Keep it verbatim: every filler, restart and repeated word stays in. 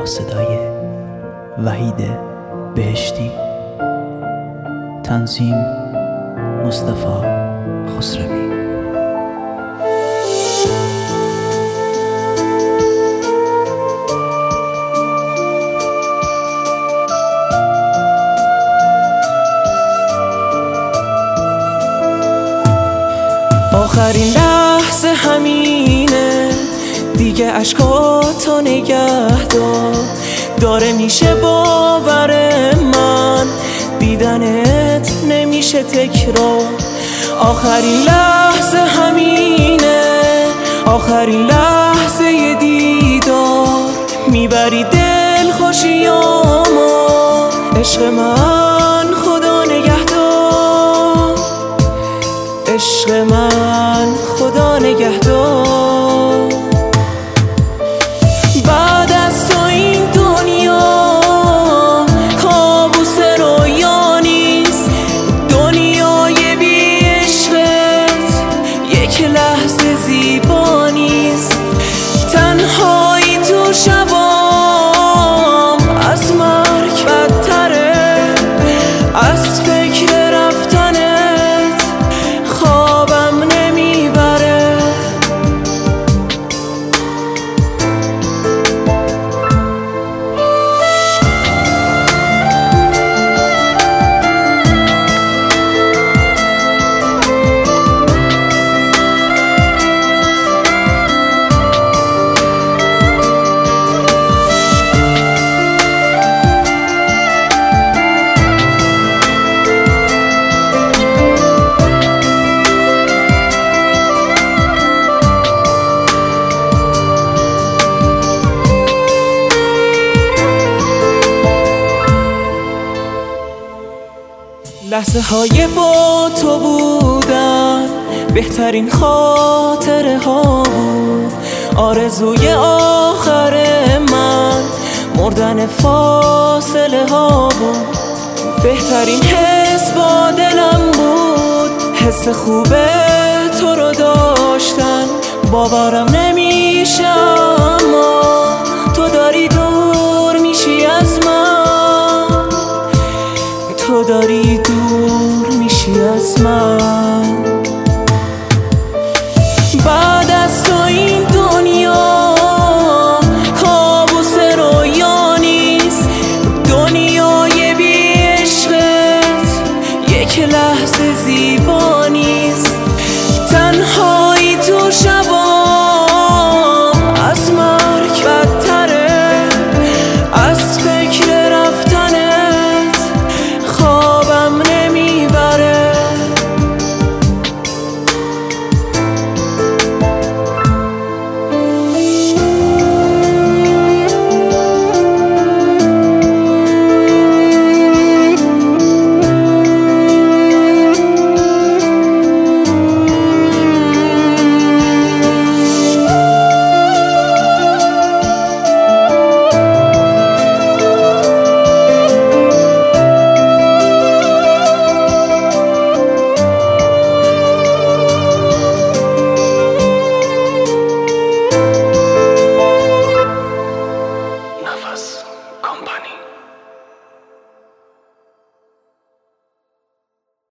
با صدای وحید بهشتی، تنظیم مصطفی خسروی. آخرین لحظه همینه دیگه، عشقاتو نگه دار. داره میشه باور من، دیدنت نمیشه تکرار. آخرین لحظه همینه، آخرین لحظه ی دیدار. میبری دل خوشیامو، عشق من خدا نگهدار. عشق من خدا نگهدار. بعد از تو این دنیا کابوس رویا نیست. دنیای بی عشقت یک لحظه زیبا نیست. تنهایی تو شبام از مرگ بدتره، از فکر رفتنت خوابم نمیبره. لحظه های با تو بودن بهترین خاطره ها بود. آرزوی آخر من مردن فاصله ها بود. بهترین حس با دلم بود، حس خوبه تو رو داشتن. باورم نمیشه اما تو داری تو